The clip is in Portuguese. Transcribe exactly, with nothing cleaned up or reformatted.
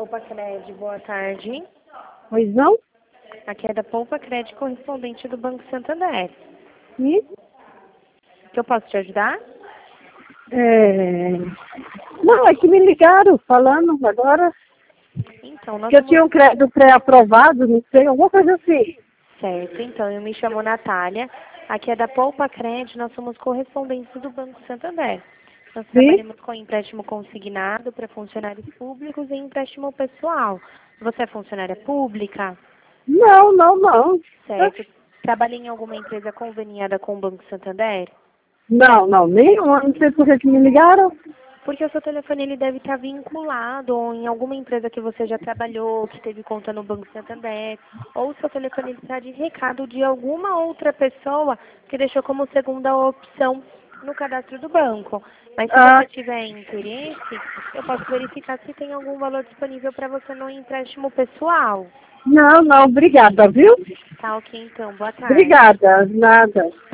Poupa Cred, boa tarde. Pois não? Aqui é da Poupa Cred, correspondente do Banco Santander. E? Que eu posso te ajudar? É... Não, é que me ligaram falando agora Então, nós que eu somos... tinha um crédito pré-aprovado, não sei, alguma coisa assim. Certo, então, eu me chamo Natália. Aqui é da Poupa Cred, nós somos correspondentes do Banco Santander. Nós Sim? trabalhamos com empréstimo consignado para funcionários públicos e empréstimo pessoal. Você é funcionária pública? Não, não, não. Certo. Trabalha em alguma empresa conveniada com o Banco Santander? Não, não, nenhuma, não sei por que que me ligaram. Porque o seu telefone ele deve estar vinculado ou em alguma empresa que você já trabalhou, que teve conta no Banco Santander, ou o seu telefone está de recado de alguma outra pessoa que deixou como segunda opção no cadastro do banco. Mas se Ah, você tiver interesse, eu posso verificar se tem algum valor disponível para você no empréstimo pessoal. não, não, obrigada, viu? Tá ok, então. Boa tarde. Obrigada, nada.